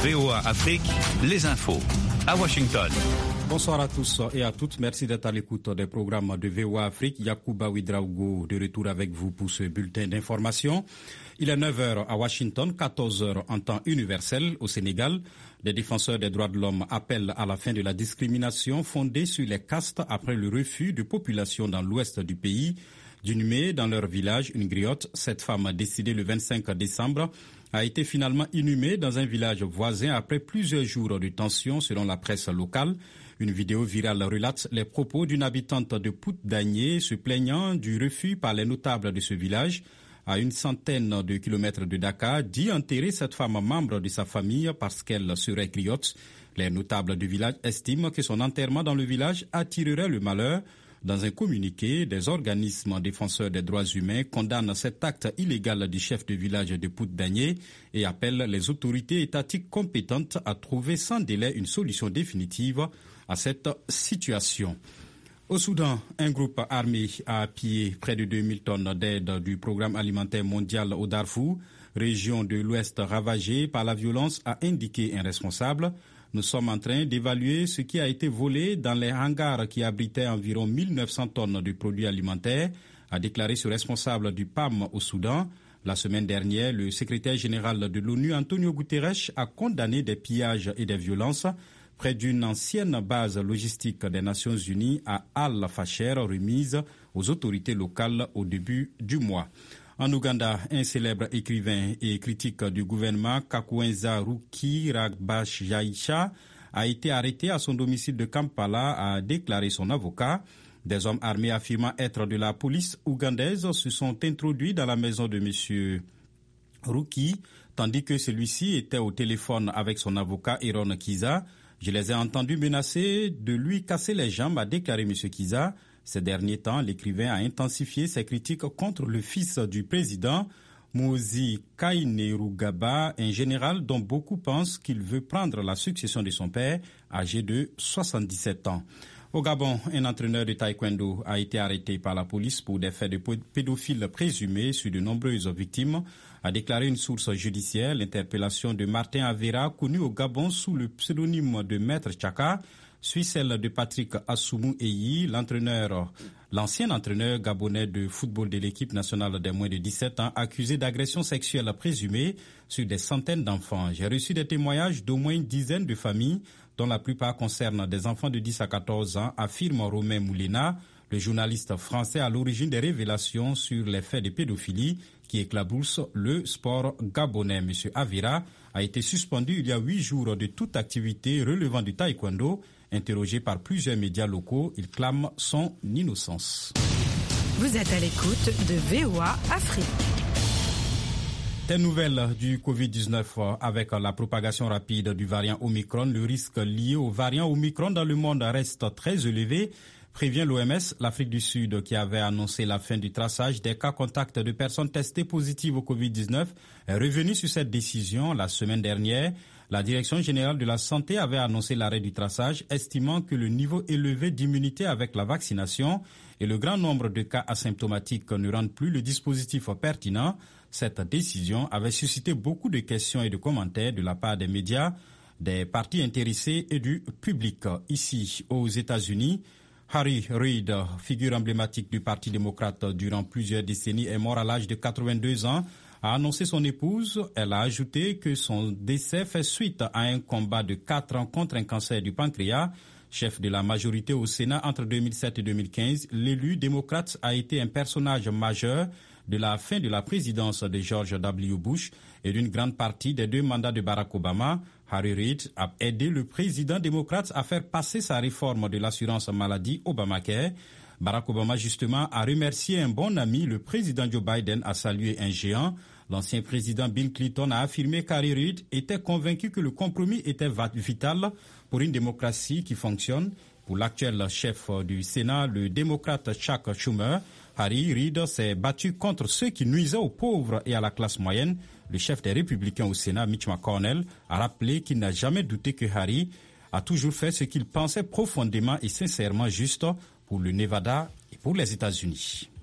VOA Afrique, les infos à Washington. Bonsoir à tous et à toutes. Merci d'être à l'écoute des programmes de VOA Afrique. Yacouba Ouedraogo de retour avec vous pour ce bulletin d'information. Il est 9h à Washington, 14h en temps universel au Sénégal. Les défenseurs des droits de l'homme appellent à la fin de la discrimination fondée sur les castes après le refus de populations dans l'ouest du pays d'inhumer dans leur village une griotte. Cette femme, décédée le 25 décembre, a été finalement inhumée dans un village voisin après plusieurs jours de tension selon la presse locale. Une vidéo virale relate les propos d'une habitante de Pout-Dagné se plaignant du refus par les notables de ce village à une centaine de kilomètres de Dakar d'y enterrer cette femme membre de sa famille parce qu'elle serait griotte. Les notables du village estiment que son enterrement dans le village attirerait le malheur. Dans un communiqué, des organismes défenseurs des droits humains condamnent cet acte illégal du chef de village de Pout-Dagné et appellent les autorités étatiques compétentes à trouver sans délai une solution définitive à cette situation. Au Soudan, un groupe armé a pillé près de 2000 tonnes d'aide du programme alimentaire mondial au Darfour, région de l'Ouest ravagée par la violence, a indiqué un responsable. Nous sommes en train d'évaluer ce qui a été volé dans les hangars qui abritaient environ 1900 tonnes de produits alimentaires, a déclaré ce responsable du PAM au Soudan. La semaine dernière, le secrétaire général de l'ONU, Antonio Guterres, a condamné des pillages et des violences près d'une ancienne base logistique des Nations Unies à Al-Fasher, remise aux autorités locales au début du mois. En Ouganda, un célèbre écrivain et critique du gouvernement, Kakwenza Rukirabashaisha, a été arrêté à son domicile de Kampala, a déclaré son avocat. Des hommes armés affirmant être de la police ougandaise se sont introduits dans la maison de M. Ruki, tandis que celui-ci était au téléphone avec son avocat Aaron Kiza. Je les ai entendus menacer de lui casser les jambes, a déclaré M. Kiza. Ces derniers temps, l'écrivain a intensifié ses critiques contre le fils du président, Muhoozi Kainerugaba, un général dont beaucoup pensent qu'il veut prendre la succession de son père, âgé de 77 ans. Au Gabon, un entraîneur de taekwondo a été arrêté par la police pour des faits de pédophiles présumés sur de nombreuses victimes, a déclaré une source judiciaire. L'interpellation de Martin Avera, connu au Gabon sous le pseudonyme de Maître Tchaka, suit celle de Patrick Assoumou Eyi, l'ancien entraîneur gabonais de football de l'équipe nationale des moins de 17 ans, accusé d'agression sexuelle présumée sur des centaines d'enfants. J'ai reçu des témoignages d'au moins une dizaine de familles, dont la plupart concernent des enfants de 10 à 14 ans, affirme Romain Moulena, le journaliste français à l'origine des révélations sur les faits de pédophilie qui éclaboussent le sport gabonais. M. Avira a été suspendu il y a 8 jours de toute activité relevant du taekwondo. Interrogé par plusieurs médias locaux, il clame son innocence. Vous êtes à l'écoute de VOA Afrique. Des nouvelles du Covid-19 avec la propagation rapide du variant Omicron. Le risque lié au variant Omicron dans le monde reste très élevé, prévient l'OMS. L'Afrique du Sud, qui avait annoncé la fin du traçage des cas contacts de personnes testées positives au Covid-19, est revenue sur cette décision la semaine dernière. La Direction générale de la santé avait annoncé l'arrêt du traçage, estimant que le niveau élevé d'immunité avec la vaccination et le grand nombre de cas asymptomatiques ne rendent plus le dispositif pertinent. Cette décision avait suscité beaucoup de questions et de commentaires de la part des médias, des partis intéressés et du public. Ici, aux États-Unis, Harry Reid, figure emblématique du Parti démocrate durant plusieurs décennies, est mort à l'âge de 82 ans, a annoncé son épouse. Elle a ajouté que son décès fait suite à un combat de 4 ans contre un cancer du pancréas. Chef de la majorité au Sénat entre 2007 et 2015, l'élu démocrate a été un personnage majeur de la fin de la présidence de George W. Bush et d'une grande partie des 2 mandats de Barack Obama. Harry Reid a aidé le président démocrate à faire passer sa réforme de l'assurance maladie Obamacare. Barack Obama, justement, a remercié un bon ami. Le président Joe Biden a salué un géant. L'ancien président Bill Clinton a affirmé qu'Harry Reid était convaincu que le compromis était vital pour une démocratie qui fonctionne. Pour l'actuel chef du Sénat, le démocrate Chuck Schumer, Harry Reid s'est battu contre ceux qui nuisaient aux pauvres et à la classe moyenne. Le chef des Républicains au Sénat, Mitch McConnell, a rappelé qu'il n'a jamais douté que Harry a toujours fait ce qu'il pensait profondément et sincèrement juste pour le Nevada et pour les États-Unis.